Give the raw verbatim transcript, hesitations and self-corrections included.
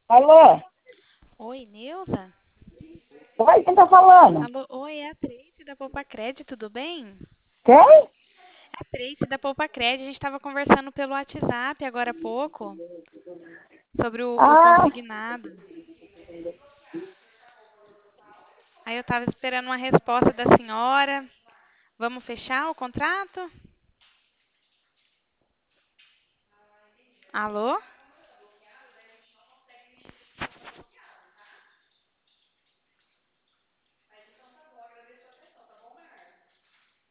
Alô? Oi, Neuza? Oi, quem tá falando? Alô, oi, é a Tracy da Poupa Cred, tudo bem? Quem? É a Tracy da Poupa Cred, a gente estava conversando pelo WhatsApp agora há pouco sobre o, o Ah, consignado. Aí eu estava esperando uma resposta da senhora. Vamos fechar o contrato? Alô?